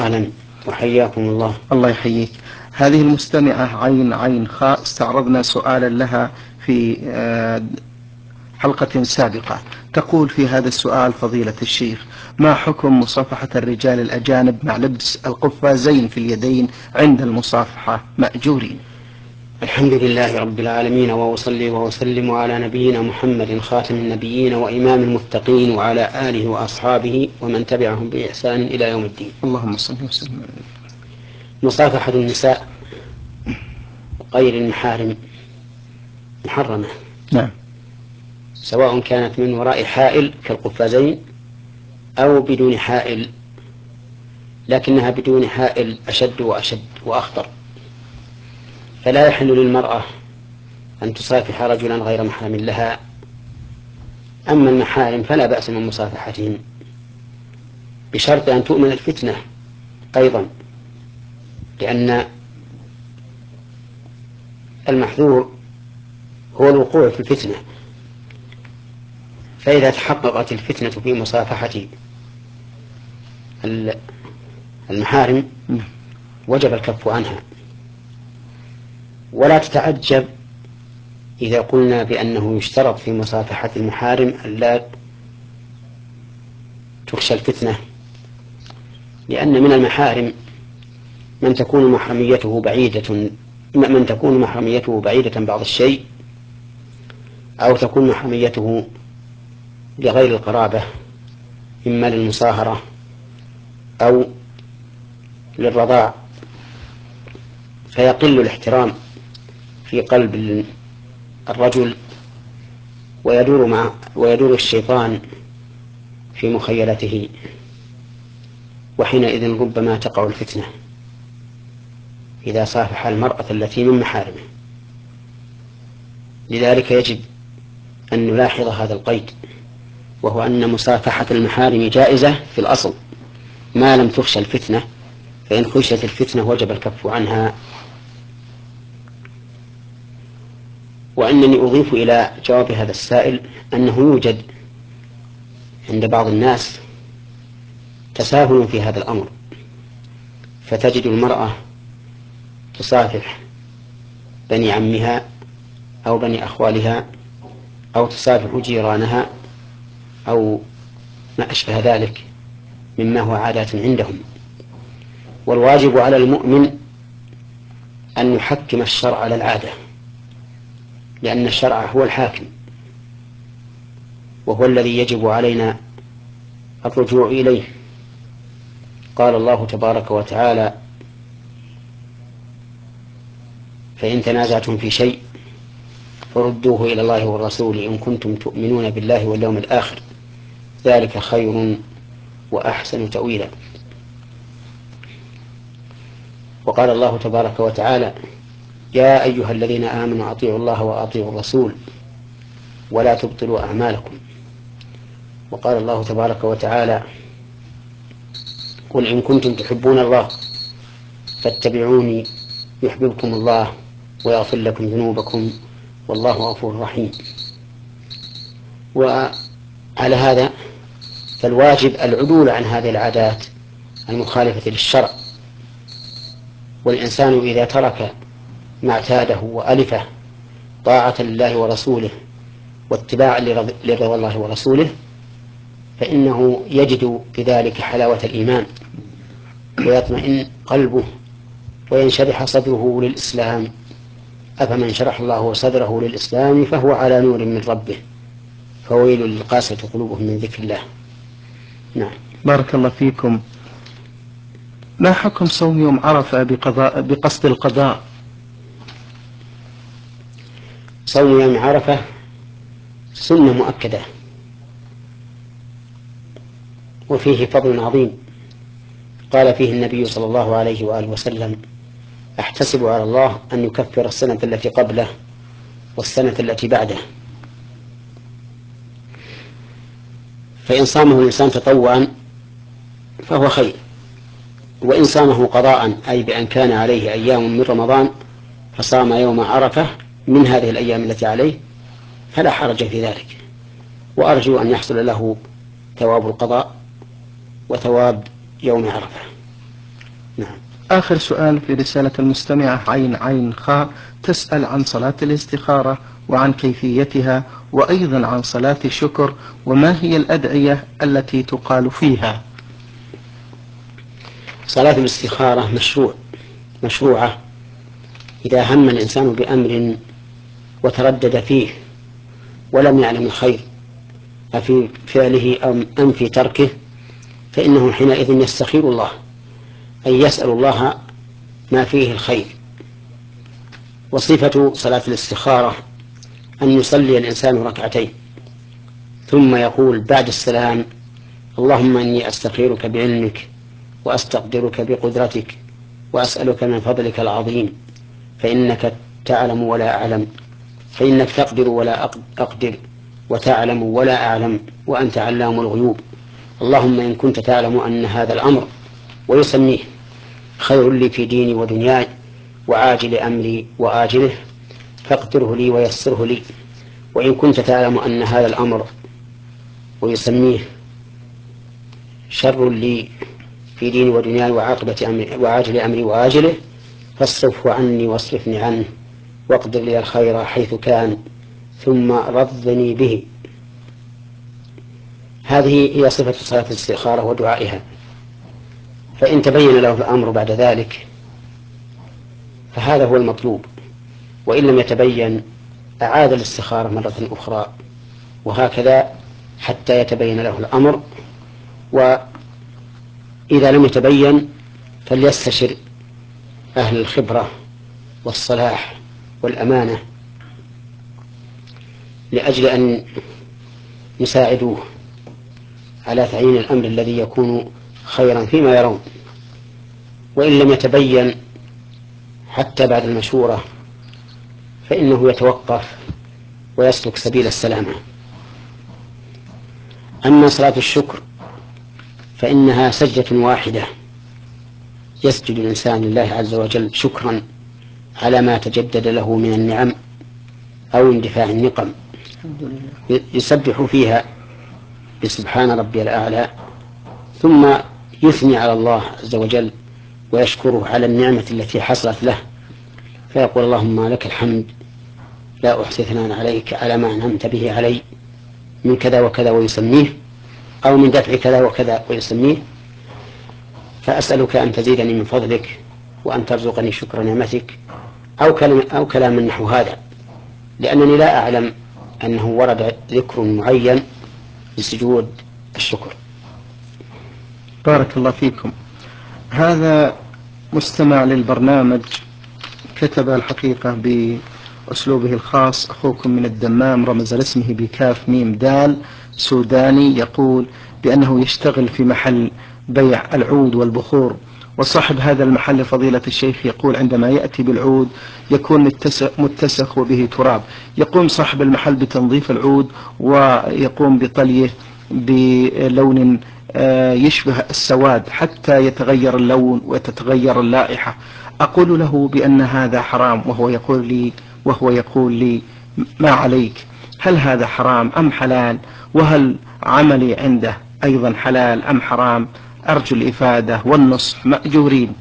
أهلا وحياكم الله. الله يحييك. هذه المستمعة عين خاء استعرضنا سؤالا لها في حلقة سابقة. تقول في هذا السؤال: فضيلة الشيخ، ما حكم مصافحة الرجال الأجانب مع لبس القفازين في اليدين عند المصافحة مأجورين؟ الحمد لله رب العالمين، وأصلي وأسلم على نبينا محمد خاتم النبيين وإمام المتقين وعلى آله وأصحابه ومن تبعهم بإحسان إلى يوم الدين. اللهم صل وسلم. مصافحة النساء غير المحارم محرمة، نعم. سواء كانت من وراء حائل كالقفازين أو بدون حائل، لكنها بدون حائل أشد وأخطر. فلا يحل للمرأة أن تصافح رجلا غير محرم لها. أما المحارم فلا بأس من مصافحتهم، بشرط أن تؤمن الفتنة أيضا، لأن المحذور هو الوقوع في الفتنة. فإذا تحققت الفتنة في مصافحة المحارم وجب الكف عنها. ولا تتعجب إذا قلنا بأنه يشترط في مصافحة المحارم ألا تخشى الفتنة، لأن من المحارم من تكون محرميته بعيدة بعض الشيء، أو تكون محرميته لغير القرابة، إما للمصاهرة أو للرضاع، فيقل الاحترام في قلب الرجل، ويدور الشيطان في مخيلته، وحينئذ ربما تقع الفتنة إذا صافح المرأة التي من محارمه. لذلك يجب أن نلاحظ هذا القيد، وهو أن مصافحة المحارم جائزة في الأصل ما لم تخشى الفتنة، فإن خشيت الفتنة وجب الكف عنها. وأنني أضيف إلى جواب هذا السائل أنه يوجد عند بعض الناس تساهل في هذا الأمر، فتجد المرأة تصافح بني عمها أو بني أخوالها، أو تصافح جيرانها، أو ما أشبه ذلك مما هو عادات عندهم. والواجب على المؤمن أن يحكم الشرع على العادة، لأن الشرع هو الحاكم، وهو الذي يجب علينا الرجوع إليه. قال الله تبارك وتعالى: فإن تنازعتم في شيء فردوه إلى الله والرسول إن كنتم تؤمنون بالله واليوم الآخر، ذلك خير وأحسن تأويلا. وقال الله تبارك وتعالى: يا أيها الذين آمنوا أطيعوا الله وأطيعوا الرسول ولا تبطلوا أعمالكم. وقال الله تبارك وتعالى: قل إن كنتم تحبون الله فاتبعوني يحببكم الله ويغفر لكم ذنوبكم والله غفور رحيم. وعلى هذا فالواجب العدول عن هذه العادات المخالفة للشرع. والإنسان إذا ترك ما اعتاده وألفه طاعة لله ورسوله واتباعا لرضا الله ورسوله، فإنه يجد بذلك حلاوة الإيمان، ويطمئن قلبه، وينشرح صدره للإسلام. أفمن شرح الله صدره للإسلام فهو على نور من ربه فويل للقاسية قلوبهم من ذكر الله. نعم. بارك الله فيكم. ما حكم صوم يوم عرفة بقصد القضاء؟ صوم يوم عرفة سنة مؤكدة، وفيه فضل عظيم. قال فيه النبي صلى الله عليه وآله وسلم: أحتسب على الله أن يكفر السنة التي قبله والسنة التي بعده. فإن صامه الإنسان تطوعا فهو خير، وإن صامه قضاء أي بأن كان عليه أيام من رمضان فصام يوم عرفة من هذه الأيام التي عليه فلا حرج في ذلك. وأرجو أن يحصل له ثواب القضاء وثواب يوم عرفة. نعم. آخر سؤال في رسالة المستمعة عين خاء، تسأل عن صلاة الاستخارة وعن كيفيتها، وأيضا عن صلاة الشكر، وما هي الأدعية التي تقال فيها؟ صلاة الاستخارة مشروعة إذا هم الإنسان بأمر وتردد فيه ولم يعلم الخير أفي فعله أم في تركه، فإنه حينئذ يستخير الله، أي يسأل الله ما فيه الخير. وصفة صلاة الاستخارة أن يصلي الإنسان ركعتين ثم يقول بعد السلام: اللهم إني أستخيرك بعلمك وأستقدرك بقدرتك وأسألك من فضلك العظيم، فإنك تعلم ولا أعلم، فإنك تقدر ولا أقدر، وتعلم ولا أعلم، وأنت علام الغيوب. اللهم إن كنت تعلم أن هذا الأمر، ويسميه، خير لي في ديني ودنياي وعاجل أمري وآجله، فاقدره لي ويسره لي. وإن كنت تعلم أن هذا الأمر، ويسميه، شر لي في ديني ودنياي وعاجل أمري وآجله، فاصرفه عني واصرفني عنه، واقدر لي الخير حيث كان، ثم رضني به. هذه هي صفة صلاة الاستخارة ودعائها. فإن تبين له الأمر بعد ذلك فهذا هو المطلوب، وإن لم يتبين أعاد الاستخارة مرة أخرى، وهكذا حتى يتبين له الأمر. وإذا لم يتبين فليستشر أهل الخبرة والصلاح والأمانة لأجل أن يساعدوه على تعيين الأمر الذي يكون خيرا فيما يرون. وإن لم يتبين حتى بعد المشورة فإنه يتوقف ويسلك سبيل السلامة. أما صلاة الشكر فإنها سجدة واحدة يسجد الإنسان لله عز وجل شكرا على ما تجدد له من النعم أو اندفاع النقم، يسبح فيها بسبحان ربي الأعلى، ثم يثني على الله عز وجل ويشكره على النعمة التي حصلت له، فيقول: اللهم لك الحمد لا أحصي ثناء عليك على ما أنعمت به علي من كذا وكذا ويسميه، أو من دفع كذا وكذا ويسميه، فأسألك أن تزيدني من فضلك وأن ترزقني شكر نعمتك، أو كلام نحو هذا، لأنني لا أعلم أنه ورد ذكر معين لسجود الشكر. بارك الله فيكم. هذا مستمع للبرنامج كتب الحقيقة بأسلوبه الخاص: أخوكم من الدمام، رمز لاسمه بكاف ميم دال، سوداني، يقول بأنه يشتغل في محل بيع العود والبخور، وصاحب هذا المحل فضيلة الشيخ يقول عندما يأتي بالعود يكون متسخ وبه تراب، يقوم صاحب المحل بتنظيف العود ويقوم بطليه بلون يشبه السواد حتى يتغير اللون وتتغير اللائحة. أقول له بأن هذا حرام، وهو يقول لي ما عليك، هل هذا حرام أم حلال؟ وهل عملي عنده أيضا حلال أم حرام؟ أرجو الإفادة والنصح مأجورين.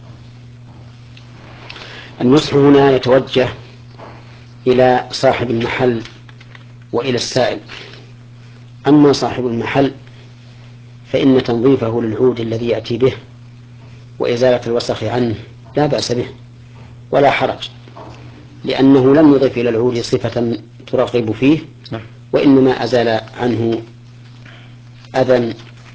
النصح هنا يتوجه إلى صاحب المحل وإلى السائل. أما صاحب المحل فإن تنظيفه للعود الذي يأتي به وإزالة الوسخ عنه لا بأس به ولا حرج، لأنه لم يضف إلى العود صفة ترغب فيه، وإنما أزال عنه أذى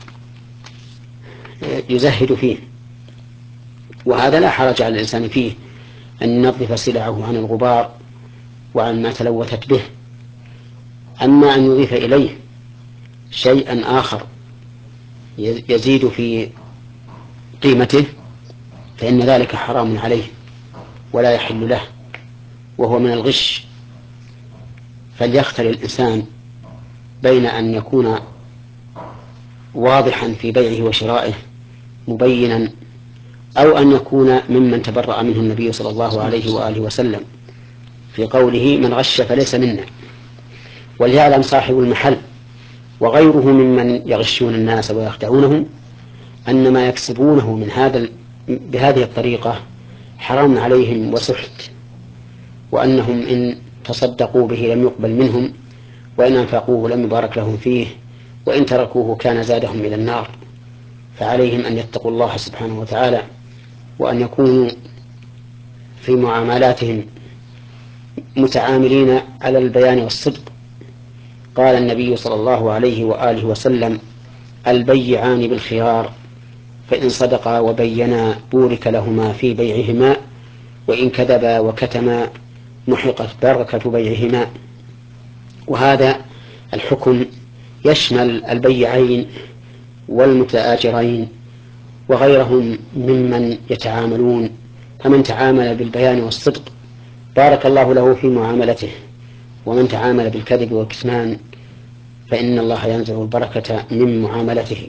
يزهد فيه، وهذا لا حرج على الإنسان فيه، أن ينظف سلعه عن الغبار وعن ما تلوثت به. أما أن يضيف إليه شيئا آخر يزيد في قيمته فإن ذلك حرام عليه ولا يحل له، وهو من الغش. فليختر الإنسان بين أن يكون واضحا في بيعه وشرائه مبينا، أو أن يكون ممن تبرأ منه النبي صلى الله عليه وآله وسلم في قوله: من غش فليس منا. وليعلم صاحب المحل وغيره ممن يغشون الناس ويخدعونهم أن ما يكسبونه من هذا بهذه الطريقة حرام عليهم وسحت، وأنهم إن تصدقوا به لم يقبل منهم، وإن أنفقوه لم يبارك لهم فيه، وإن تركوه كان زادهم إلى النار. فعليهم أن يتقوا الله سبحانه وتعالى، وأن يكونوا في معاملاتهم متعاملين على البيان والصدق. قال النبي صلى الله عليه وآله وسلم: البيعان بالخيار، فإن صدقا وبينا بورك لهما في بيعهما، وإن كذبا وكتما محقت بركة بيعهما. وهذا الحكم يشمل البيعين والمتآجرين وغيرهم ممن يتعاملون، فمن تعامل بالبيان والصدق بارك الله له في معاملته، ومن تعامل بالكذب والكتمان فإن الله ينزع البركة من معاملته.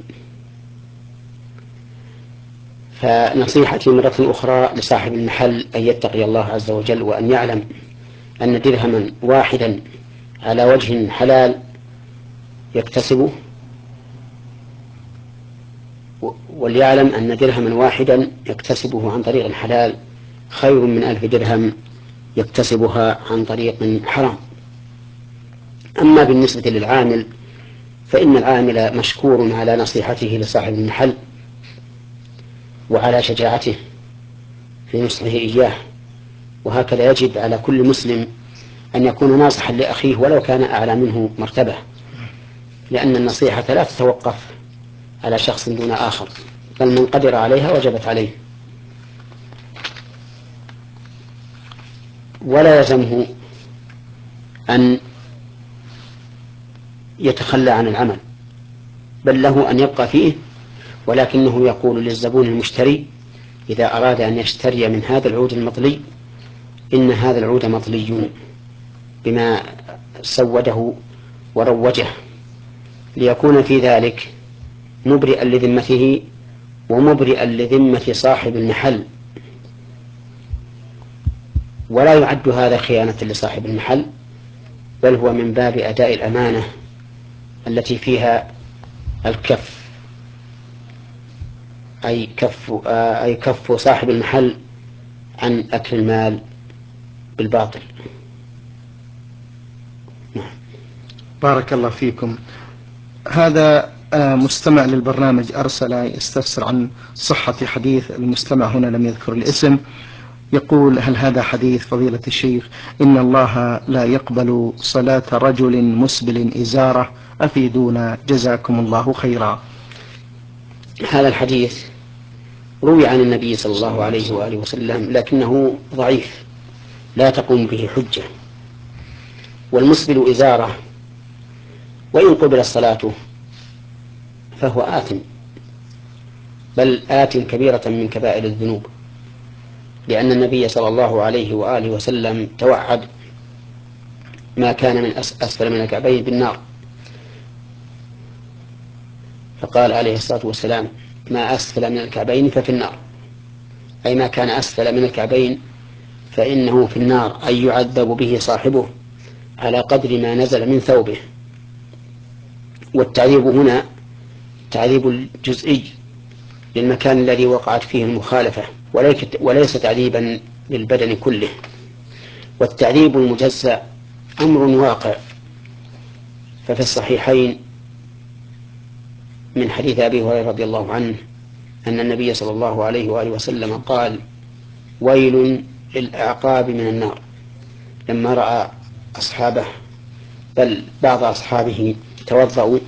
فنصيحتي مرة أخرى لصاحب المحل أن يتقي الله عز وجل، وأن يعلم أن درهما واحدا على وجه حلال يكتسبه، وليعلم أن درهما واحدا يكتسبه عن طريق حلال خير من 1000 درهم يكتسبها عن طريق حرام. أما بالنسبة للعامل فإن العامل مشكور على نصيحته لصاحب المحل وعلى شجاعته في نصحه إياه، وهكذا يجب على كل مسلم أن يكون ناصحا لأخيه ولو كان أعلى منه مرتبة، لأن النصيحة لا تتوقف على شخص دون آخر، بل من قدر عليها وجبت عليه. ولا يلزمه أن يتخلى عن العمل، بل له أن يبقى فيه، ولكنه يقول للزبون المشتري إذا أراد أن يشتري من هذا العود المطلي: إن هذا العود مطلي بما سوده وروجه، ليكون في ذلك مبرئا لذمته ومبرئا لذمة صاحب المحل. ولا يعد هذا خيانة لصاحب المحل، بل هو من باب أداء الأمانة التي فيها الكف، أي كف صاحب المحل عن أكل المال بالباطل. بارك الله فيكم. هذا مستمع للبرنامج أرسل يستفسر عن صحة حديث، المستمع هنا لم يذكر الاسم، يقول: هل هذا حديث فضيلة الشيخ إن الله لا يقبل صلاة رجل مسبل إزارة؟ أفيدونا جزاكم الله خيرا. هذا الحديث روي عن النبي صلى الله عليه وآله وسلم، لكنه ضعيف لا تقوم به حجة. والمسبل إزارة وإن قبل صلاته فهو آثم، بل آت كبيرة من كبائر الذنوب، لأن النبي صلى الله عليه وآله وسلم توعد ما كان من أسفل من الكعبين بالنار، فقال عليه الصلاة والسلام: ما أسفل من الكعبين ففي النار، أي ما كان أسفل من الكعبين فإنه في النار، أي يعذب به صاحبه على قدر ما نزل من ثوبه. والتعذيب هنا تعذيب الجزئي للمكان الذي وقعت فيه المخالفة، وليس تعذيبا للبدن كله. والتعذيب المجزأ أمر واقع، ففي الصحيحين من حديث أبي هريرة رضي الله عنه أن النبي صلى الله عليه وآله وسلم قال: ويل للأعقاب من النار، لما رأى أصحابه بل بعض أصحابه توضأوا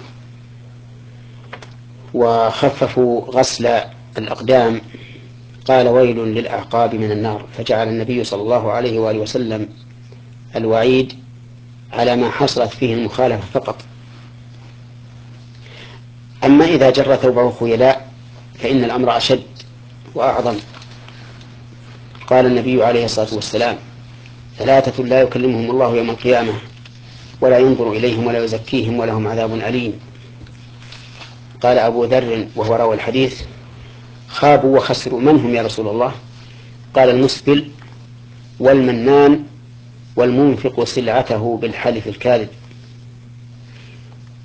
وخففوا غسل الأقدام قال: ويل للأعقاب من النار، فجعل النبي صلى الله عليه وآله وسلم الوعيد على ما حصلت فيه المخالفة فقط. أما إذا جر ثوبه خيلاء فإن الأمر أشد وأعظم. قال النبي عليه الصلاة والسلام: 3 لا يكلمهم الله يوم القيامة ولا ينظر إليهم ولا يزكيهم ولهم عذاب أليم. قال أبو ذر وهو راوي الحديث: خابوا وخسروا. من هم يا رسول الله؟ قال: المسبل والمنان والمنفق سلعته بالحلف الكاذب.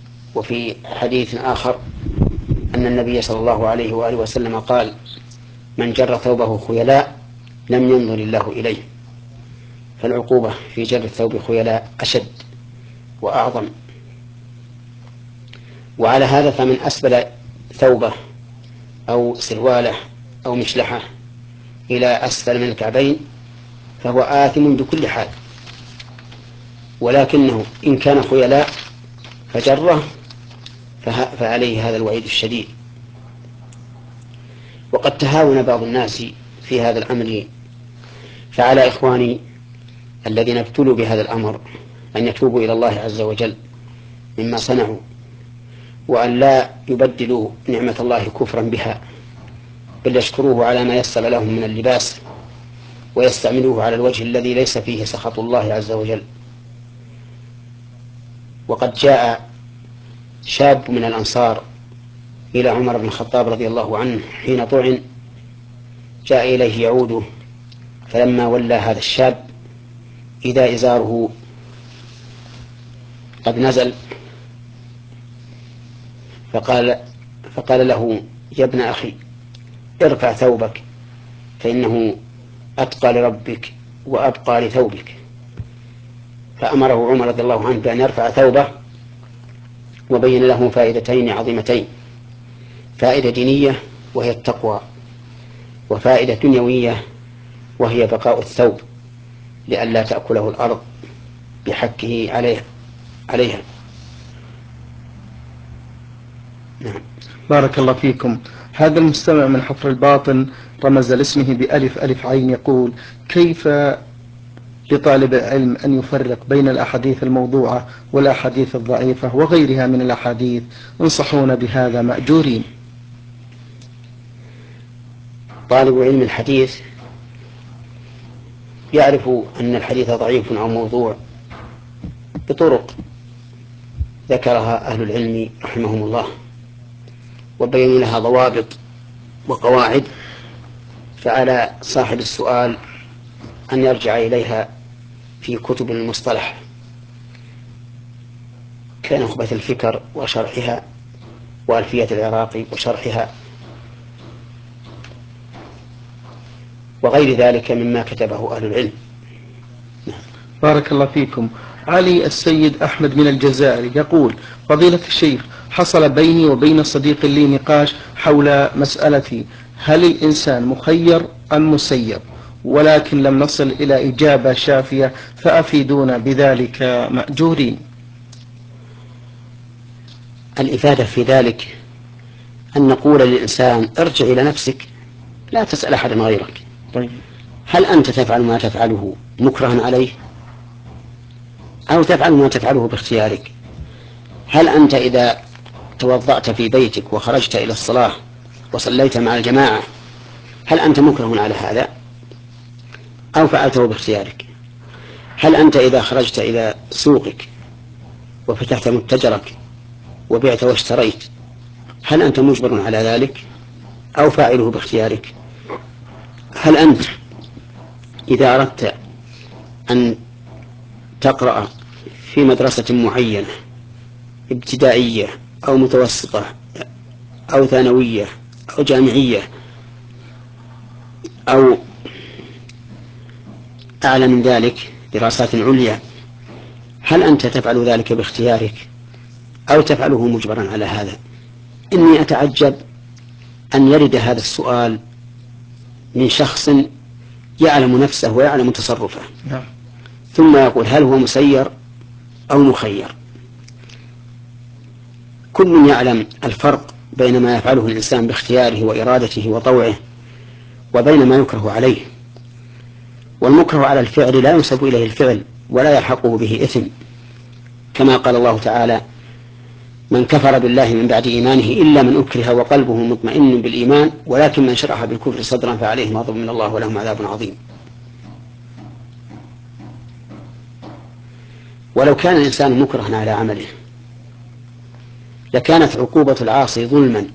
وفي حديث آخر أن النبي صلى الله عليه وآله وسلم قال: من جر ثوبه خيلاء لم ينظر الله إليه، فالعقوبة في جر الثوب خيلاء أشد وأعظم. وعلى هذا فمن أسبل ثوبه أو سرواله أو مشلحه إلى أسفل من الكعبين فهو آثم بكل حال، ولكنه إن كان خيلاء فجره فعليه هذا الوعيد الشديد. وقد تهاون بعض الناس في هذا الأمر، فعلى إخواني الذين ابتلوا بهذا الأمر أن يتوبوا إلى الله عز وجل مما صنعوا، وأن لا يبدلوا نعمة الله كفرا بها، بل يشكروه على ما يسر لهم من اللباس ويستعملوه على الوجه الذي ليس فيه سخط الله عز وجل. وقد جاء شاب من الأنصار إلى عمر بن الخطاب رضي الله عنه حين طعن، جاء إليه يعوده، فلما ولى هذا الشاب إذا إزاره قد نزل، فقال له: يا ابن أخي ارفع ثوبك فإنه أتقى لربك وأبقى لثوبك. فأمره عمر رضي الله عنه بأن يرفع ثوبه، وبين له فائدتين عظيمتين: فائدة دينية وهي التقوى، وفائدة دنيوية وهي بقاء الثوب لئلا تأكله الأرض بحكه عليها. نعم. بارك الله فيكم. هذا المستمع من حفر الباطن رمز لاسمه بألف ألف عين، يقول: كيف لطالب العلم أن يفرق بين الأحاديث الموضوعة والأحاديث الضعيفة وغيرها من الأحاديث؟ انصحونا بهذا مأجورين. طالب علم الحديث يعرف أن الحديث ضعيف أو موضوع بطرق ذكرها أهل العلم رحمهم الله وبينوا لها ضوابط وقواعد، فعلى صاحب السؤال أن يرجع إليها في كتب المصطلح كنخبة الفكر وشرحها، وألفية العراقي وشرحها، وغير ذلك مما كتبه أهل العلم. بارك الله فيكم. علي السيد أحمد من الجزائر يقول: فضيلة الشيخ، حصل بيني وبين صديق لي نقاش حول مسألة هل الإنسان مخير أم مسير، ولكن لم نصل إلى إجابة شافية، فأفيدونا بذلك مأجورين. الإفادة في ذلك أن نقول للإنسان: ارجع إلى نفسك، لا تسأل أحد غيرك. طيب. هل أنت تفعل ما تفعله مكرها عليه أو تفعل ما تفعله باختيارك؟ هل أنت إذا توضأت في بيتك وخرجت إلى الصلاة وصليت مع الجماعة هل أنت مكره على هذا أو فعلته باختيارك؟ هل أنت إذا خرجت إلى سوقك وفتحت متجرك وبعت واشتريت هل أنت مجبر على ذلك أو فاعله باختيارك؟ هل أنت إذا أردت أن تقرأ في مدرسة معينة ابتدائية أو متوسطة أو ثانوية أو جامعية أو أعلى من ذلك دراسات عليا، هل أنت تفعل ذلك باختيارك أو تفعله مجبرا على هذا؟ إني أتعجب أن يرد هذا السؤال من شخص يعلم نفسه ويعلم تصرفه، ثم يقول: هل هو مسير أو مخير؟ كل يعلم الفرق بين ما يفعله الإنسان باختياره وإرادته وطوعه وبين ما يكره عليه. والمكره على الفعل لا ينسب إليه الفعل ولا يلحقه به إثم، كما قال الله تعالى: من كفر بالله من بعد إيمانه إلا من أكره وقلبه مطمئن بالإيمان ولكن من شرح بالكفر صدرا فعليهم غضب من الله ولهم عذاب عظيم. ولو كان الإنسان مكرها على عمله لكانت عقوبة العاصي ظلما،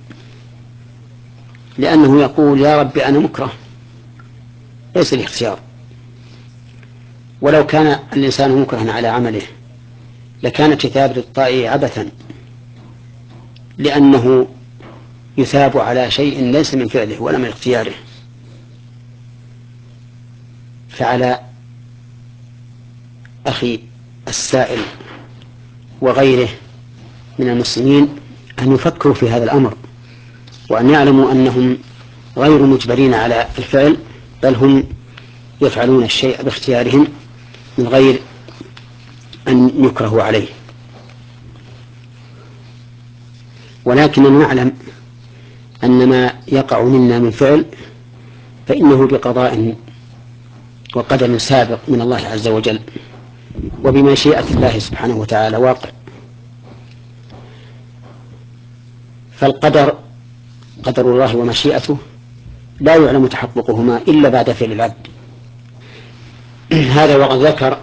لأنه يقول: يا رب أنا مكره، ليس الاختيار. ولو كان الإنسان مكرها على عمله لكانت كتابة الطائع عبثا، لأنه يثاب على شيء ليس من فعله ولا من اختياره. فعلى أخي السائل وغيره من المسلمين أن يفكروا في هذا الأمر، وأن يعلموا أنهم غير مجبرين على الفعل، بل هم يفعلون الشيء باختيارهم من غير أن يكرهوا عليه. ولكننا نعلم أن ما يقع منا من فعل فإنه بقضاء وقدر سابق من الله عز وجل، وبمشيئة الله سبحانه وتعالى واقع. فالقدر قدر الله ومشيئته لا يعلم تحققهما إلا بعد فعل العبد. هذا وقد ذكر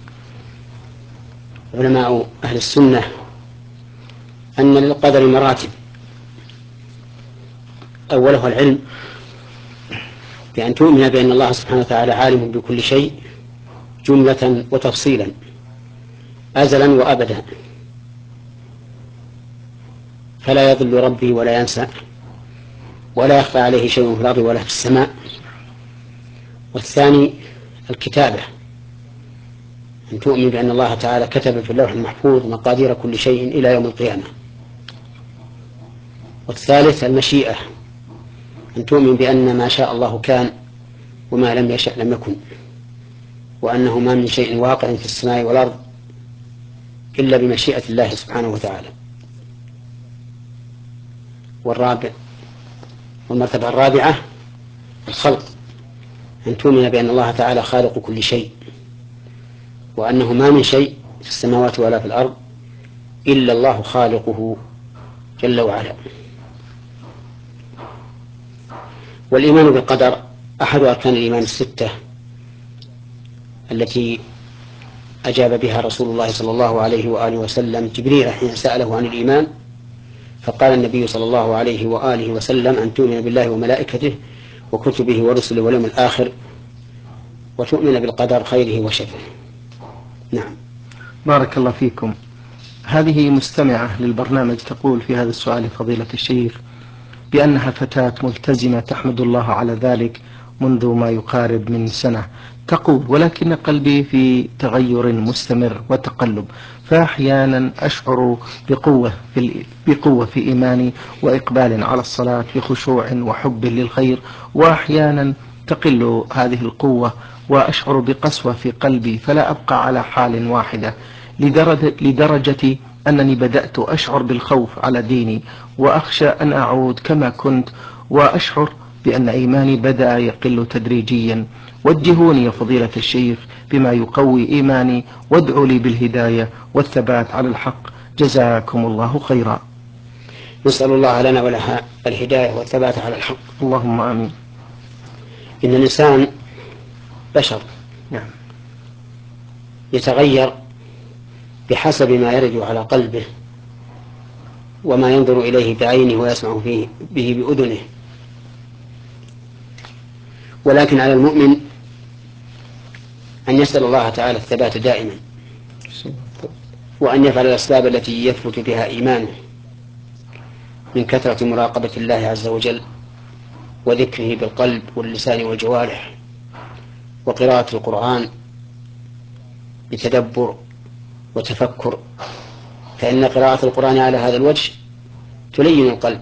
علماء أهل السنة أن للقدر مراتب، أولها العلم، بأن تؤمن بأن الله سبحانه وتعالى عالم بكل شيء جملة وتفصيلا أزلا وأبدا، فلا يضل ربي ولا ينسى ولا يخفى عليه شيء في الأرض ولا في السماء. والثاني الكتابة، أن تؤمن بأن الله تعالى كتب في اللوح المحفوظ مقادير كل شيء إلى يوم القيامة. والثالث المشيئة، أن تؤمن بأن ما شاء الله كان وما لم يشأ لم يكن، وأنه ما من شيء واقع في السماء والأرض إلا بمشيئة الله سبحانه وتعالى. والمرتبة الرابعة الخلق، أن تؤمن بأن الله تعالى خالق كل شيء، وأنه ما من شيء في السماوات ولا في الأرض إلا الله خالقه جل وعلا. والإيمان بالقدر أحد أركان الإيمان الستة التي أجاب بها رسول الله صلى الله عليه وآله وسلم جبريل حين سأله عن الإيمان، فقال النبي صلى الله عليه وآله وسلم: أن تؤمن بالله وملائكته وكتبه ورسله واليوم الآخر وتؤمن بالقدر خيره وشره. نعم. بارك الله فيكم. هذه مستمعة للبرنامج تقول في هذا السؤال فضيلة الشيخ بأنها فتاة ملتزمة تحمد الله على ذلك منذ ما يقارب من سنة. تقول: ولكن قلبي في تغير مستمر وتقلب، فأحيانا أشعر بقوة في إيماني وإقبال على الصلاة بخشوع وحب للخير، وأحيانا تقل هذه القوة وأشعر بقسوة في قلبي، فلا أبقى على حال واحدة، لدرجة أنني بدأت أشعر بالخوف على ديني وأخشى أن أعود كما كنت، وأشعر بأن إيماني بدأ يقل تدريجيا. وجهوني يا فضيلة الشيخ بما يقوي إيماني، وادعوا لي بالهداية والثبات على الحق، جزاكم الله خيرا. نسأل الله لنا ولها الهداية والثبات على الحق. اللهم آمين. إن الإنسان بشر، نعم، يتغير بحسب ما يرد على قلبه وما ينظر إليه بعينه ويسمع به بأذنه. ولكن على المؤمن أن يسأل الله تعالى الثبات دائما، وأن يفعل الأسباب التي يثبت بها إيمانه من كثرة مراقبة الله عز وجل وذكره بالقلب واللسان والجوارح، وقراءة القرآن بتدبر وتفكر، فإن قراءة القرآن على هذا الوجه تلين القلب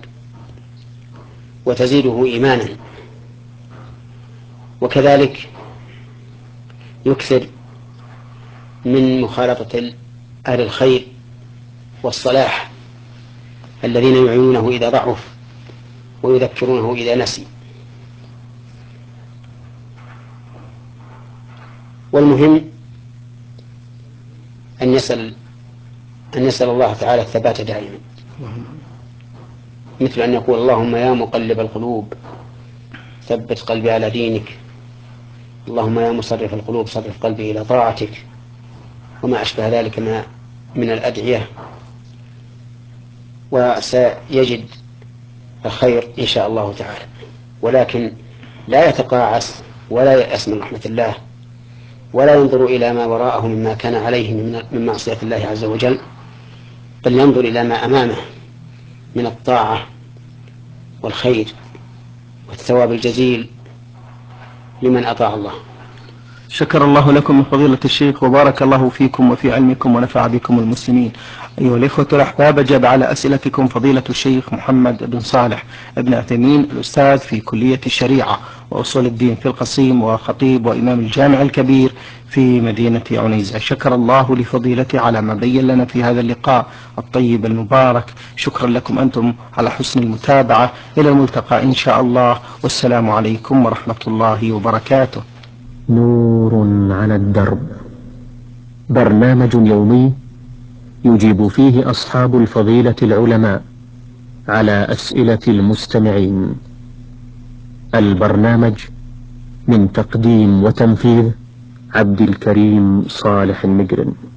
وتزيده إيمانا. وكذلك يكثر من مخالطة أهل الخير والصلاح الذين يعينونه إذا ضعف ويذكرونه إذا نسي. والمهم أن يسأل الله تعالى الثبات دائما، مثل أن يقول: اللهم يا مقلب القلوب ثبت قلبي على دينك، اللهم يا مصرف القلوب صرف قلبي إلى طاعتك، وما أشبه ذلك من الأدعية. وسيجد الخير إن شاء الله تعالى. ولكن لا يتقاعس ولا يأس من رحمة الله، ولا ينظر إلى ما وراءه مما كان عليه من معصية الله عز وجل، بل ينظر إلى ما أمامه من الطاعة والخير والثواب الجزيل لمن أطاع الله. شكر الله لكم من فضيلة الشيخ، وبارك الله فيكم وفي علمكم ونفع بكم المسلمين. أيها الإخوة الأحباب، أجاب على أسئلتكم فضيلة الشيخ محمد بن صالح بن عثيمين، الأستاذ في كلية الشريعة وأصول الدين في القصيم، وخطيب وإمام الجامع الكبير في مدينة عنيزة. شكر الله لفضيلته على ما بين لنا في هذا اللقاء الطيب المبارك. شكرا لكم أنتم على حسن المتابعة. إلى الملتقى إن شاء الله، والسلام عليكم ورحمة الله وبركاته. نور على الدرب، برنامج يومي يجيب فيه أصحاب الفضيلة العلماء على أسئلة المستمعين. البرنامج من تقديم وتنفيذ عبد الكريم صالح المجرم.